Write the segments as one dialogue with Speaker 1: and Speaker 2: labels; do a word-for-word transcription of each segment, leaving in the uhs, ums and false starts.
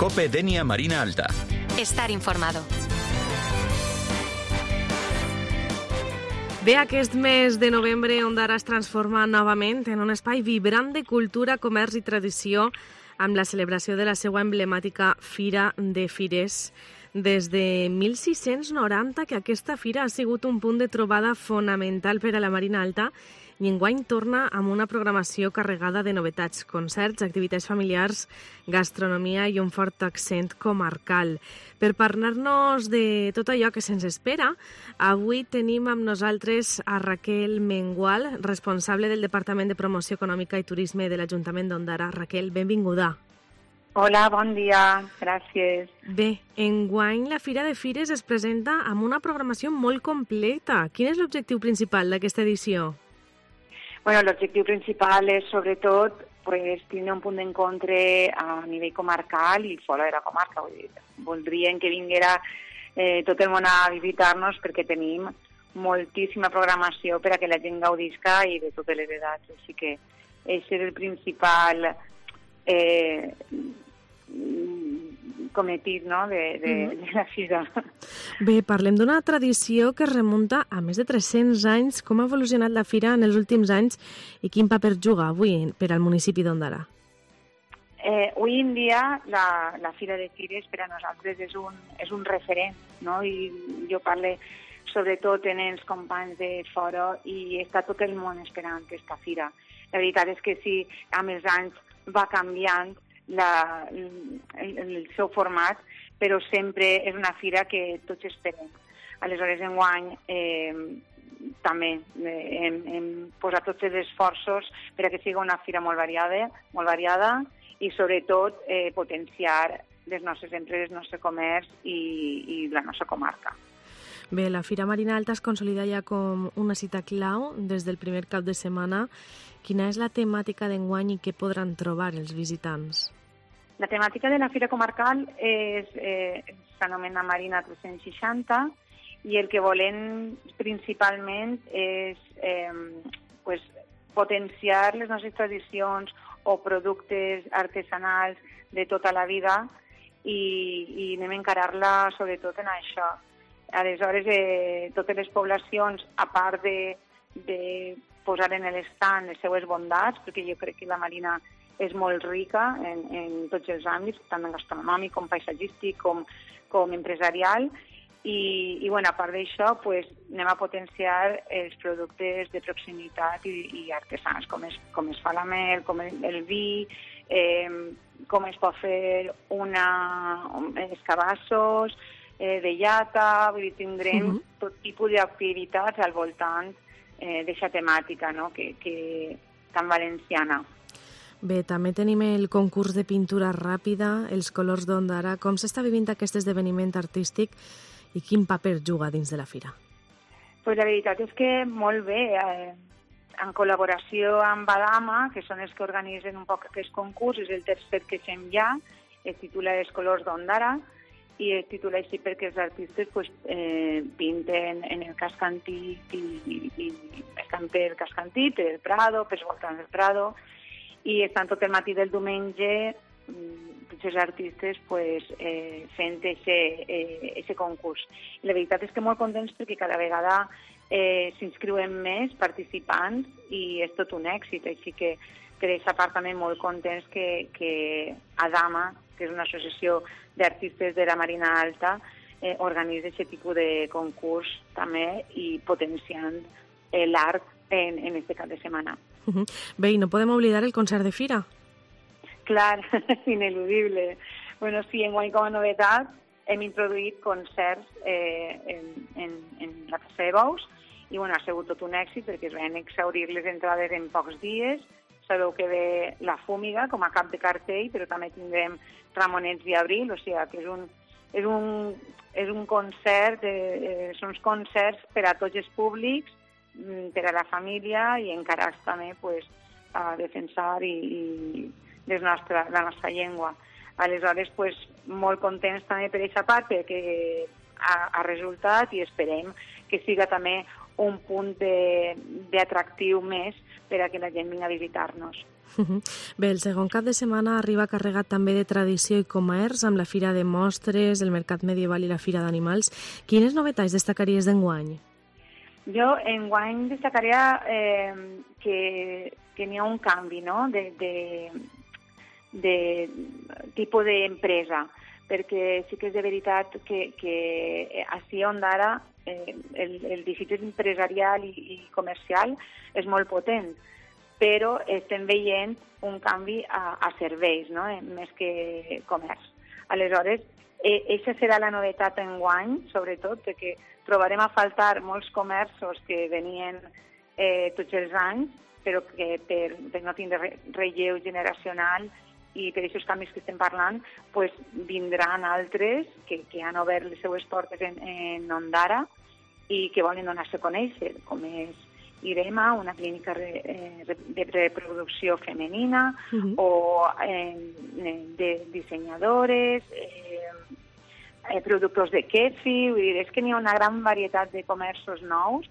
Speaker 1: COPE Denia Marina Alta.
Speaker 2: Estar informado.
Speaker 3: Bé, aquest mes de novembre Ondara es transforma novament en un espai vibrant de cultura, comerç i tradició amb la celebració de la seva emblemàtica Fira de Fires. Des de mil sis-cents noranta que aquesta fira ha sigut un punt de trobada fonamental per a la Marina Alta i enguany torna amb una programació carregada de novetats, concerts, activitats familiars, gastronomia i un fort accent comarcal. Per parlar-nos de tot allò que se'ns espera, avui tenim amb nosaltres a Raquel Mengual, responsable del Departament de Promoció Econòmica i Turisme de l'Ajuntament d'Ondara. Raquel, benvinguda.
Speaker 4: Hola, bon dia, gràcies.
Speaker 3: Bé, enguany la Fira de Fires es presenta amb una programació molt completa. Quin és l'objectiu principal d'aquesta edició?
Speaker 4: Bueno, l'objectiu principal és, sobretot, pues, tindre un punt d'encontre a nivell comarcal i fora de la comarca. Vull dir, voldríem que vinguera eh, tot el món a visitar-nos perquè tenim moltíssima programació per a que la gent gaudisca i de totes les edats. Així que aquest és el principal eh, cometit, no?, de, de, mm-hmm. de la fira.
Speaker 3: Bé, parlem d'una tradició que es remunta a més de tres-cents anys. Com ha evolucionat la fira en els últims anys i quin paper juga avui per al municipi d'Ondara?
Speaker 4: Eh, avui en dia la, la Fira de Fires per a nosaltres és un, és un referent, no? I jo parlo sobretot en els companys de fora i està tot el món esperant aquesta fira. La veritat és que sí, amb els anys va canviant La, el, el seu format, però sempre és una fira que tots esperem. Aleshores, enguany eh, també eh, hem, hem posat tots els esforços per a que sigui una fira molt variada, molt variada i sobretot eh, potenciar les nostres empreses, el nostre comerç i, i la nostra comarca.
Speaker 3: Bé, la Fira Marina Alta es consolida ja com una cita clau des del primer cap de setmana. Quina és la temàtica d'enguany i què podran trobar els visitants?
Speaker 4: La temàtica de la Fira Comarcal és, eh, s'anomena Marina tres-cents seixanta i el que volem principalment és eh, pues, potenciar les nostres tradicions o productes artesanals de tota la vida i, i anem a encarar-la sobretot en això. Aleshores, eh, totes les poblacions, a part de, de posar en l'estand les seues bondats, perquè jo crec que la Marina és molt rica en, en tots els àmbits, tant gastronòmic com paisatgístic com, com empresarial, i, i bueno, a part d'això pues, anem a potenciar els productes de proximitat i, i artesans, com es, com es fa la mel, com el, el vi, eh, com es pot fer una, els cabassos, eh, de llata, vull dir, tindrem uh-huh. tot tipus d'activitats al voltant eh, d'aquesta temàtica, no?, que, que tan valenciana.
Speaker 3: Bé, també tenim el concurs de pintura ràpida, els colors d'Ondara. Com s'està vivint aquest esdeveniment artístic i quin paper juga dins de la fira?
Speaker 4: Pues la veritat és que molt bé. Eh, en col·laboració amb Adama, que són els que organitzen un poc aquest concurs, és el tercer que fem ja, es titula Els colors d'Ondara, i es titula així perquè els artistes pues, eh, pinten en el casc antic i, i, i estan per el casc antic, per el Prado, per els voltants del Prado, i estan tot el matí del diumenge tots els artistes pues, eh, fent aquest eh, concurs. I la veritat és que molt contents perquè cada vegada eh, s'inscriuen més participants i és tot un èxit, així que per aquesta part també molt contents que, que Adama, que és una associació d'artistes de la Marina Alta, eh, organitza aquest tipus de concurs també i potenciant eh, l'art en, en este cap de setmana.
Speaker 3: Uh-huh. Bé, i no podem oblidar el concert de fira.
Speaker 4: Clar, ineludible. Bueno, sí, enguany com a novetat hem introduït concerts eh, en, en, en la Casa de Bous i bueno, ha sigut tot un èxit perquè es van exhaurir les entrades en pocs dies. Sabeu que ve la Fúmiga com a cap de cartell, però també tindrem Ramonets i Abril, o sigui que és un, és un, és un concert, eh, són uns concerts per a tots els públics, per a la família i encarats també pues, a defensar i, i des nostra, la nostra llengua. Aleshores, pues, molt contents també per aquesta part perquè ha, ha resultat i esperem que siga també un punt d'atractiu més per a que la gent vingui a visitar-nos.
Speaker 3: Bé, el segon cap de setmana arriba carregat també de tradició i comerç amb la Fira de Mostres, el Mercat Medieval i la Fira d'Animals. Quines novetats destacaries d'enguany?
Speaker 4: Jo enguany destacaria eh, que, que n'hi ha un canvi, no?, de, de, de tipus d'empresa, perquè sí que és de veritat que, que així on d'ara eh, el, el districte empresarial i, i comercial és molt potent, però estem veient un canvi a, a serveis, no?, més que comerç. Aleshores, aquesta serà la novetat enguany, sobretot, perquè trobarem a faltar molts comerços que venien eh, tots els anys, però que per, per no tindre relleu generacional i per aquests canvis que estem parlant, pues, vindran altres que, que han obert les seues portes en, en Ondara i que volen donar-se a conèixer, com és IREMA, una clínica re, eh, de reproducció femenina, uh-huh. o eh, de dissenyadores, eh, eh, productors de kefir, vull dir, és que n'hi ha una gran varietat de comerços nous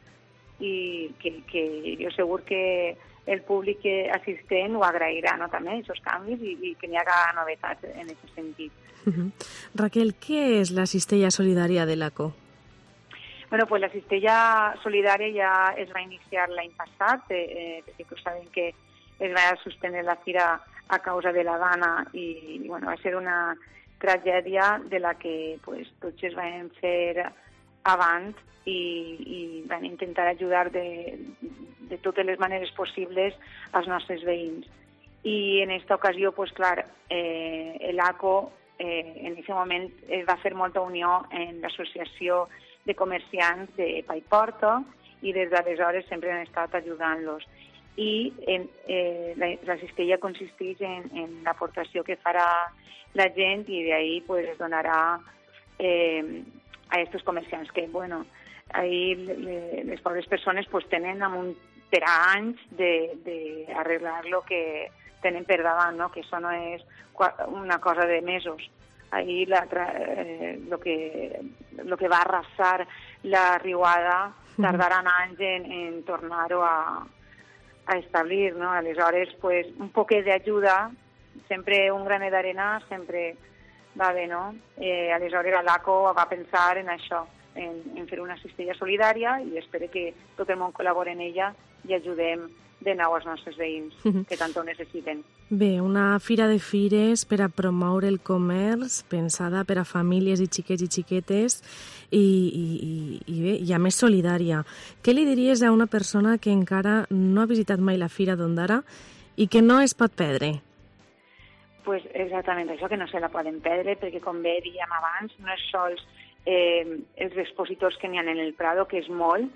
Speaker 4: i que, que jo segur que el públic assistent ho agrairà, no?, també, aquests canvis, i, i que n'hi haga novetats en aquest sentit.
Speaker 3: Uh-huh. Raquel, què és la cistella solidària de l'ACO?
Speaker 4: Bueno, pues la cistella solidària ja es va iniciar l'any passat, eh, perquè sabem que es va suspendre la fira a causa de la gana i, bueno, va ser una tragèdia de la que pues, tots es van fer abans i, i van intentar ajudar de, de totes les maneres possibles als nostres veïns. I en aquesta ocasió, pues, clar, eh, l'ACO eh, en aquest moment es va fer molta unió en l'associació de comerciants de Paiporta i des d'aleshores sempre han estat ajudant-los. I en, eh, la, la cistella consisteix en, en l'aportació que farà la gent i d'ahí pues, es donarà eh, a aquests comerciants que, bueno, ahí le, les pobres persones pues, tenen un, per a anys d'arreglar el que tenen per davant, no? Que això no és una cosa de mesos. Ahí la, eh, lo, que, lo que va arrasar la riuada tardaran anys en, en tornar-ho a, a establir, no? Aleshores, pues, un poquet d'ajuda, sempre un granet d'arena, sempre va bé, no? Eh, aleshores, l'ACO va pensar en això, en, en fer una cistella solidària i espero que tot el món col·labori en ella i ajudem de nou als nostres veïns, que tant ho necessiten.
Speaker 3: Bé, una fira de fires per a promoure el comerç, pensada per a famílies i xiquets i xiquetes, i, i, i bé, i a més solidària. Què li diries a una persona que encara no ha visitat mai la Fira d'Ondara i que no es pot perdre?
Speaker 4: Pues exactament això, que no se la poden perdre, perquè com bé dèiem abans, no és sols eh, els expositors que n'hi ha en el Prado, que és molt,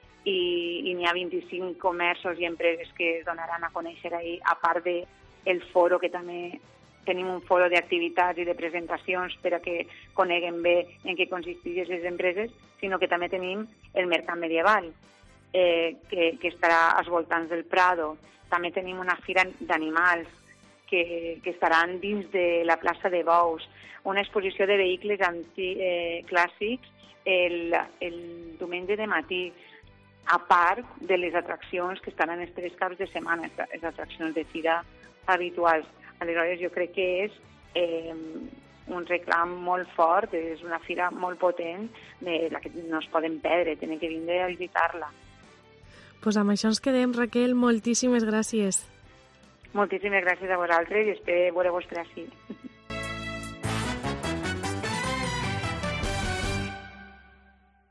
Speaker 4: i, i n'hi ha vint-i-cinc comerços i empreses que es donaran a conèixer ahir, a part del foro, que també tenim un foro d'activitats i de presentacions per a que coneguen bé en què consisteixen les empreses, sinó que també tenim el Mercat Medieval, eh, que, que estarà als voltants del Prado. També tenim una fira d'animals, que, que estaran dins de la plaça de Bous, una exposició de vehicles anti, eh, clàssics el, el diumenge de matí, a part de les atraccions que estaran els tres caps de setmana, les atraccions de fira habituals. Aleshores, jo crec que és eh, un reclam molt fort, és una fira molt potent, de la que no es poden perdre, tenen que vindre a visitar-la.
Speaker 3: Pues amb això ens quedem, Raquel, moltíssimes gràcies.
Speaker 4: Moltíssimes gràcies a vosaltres i espero veure-vos per ací.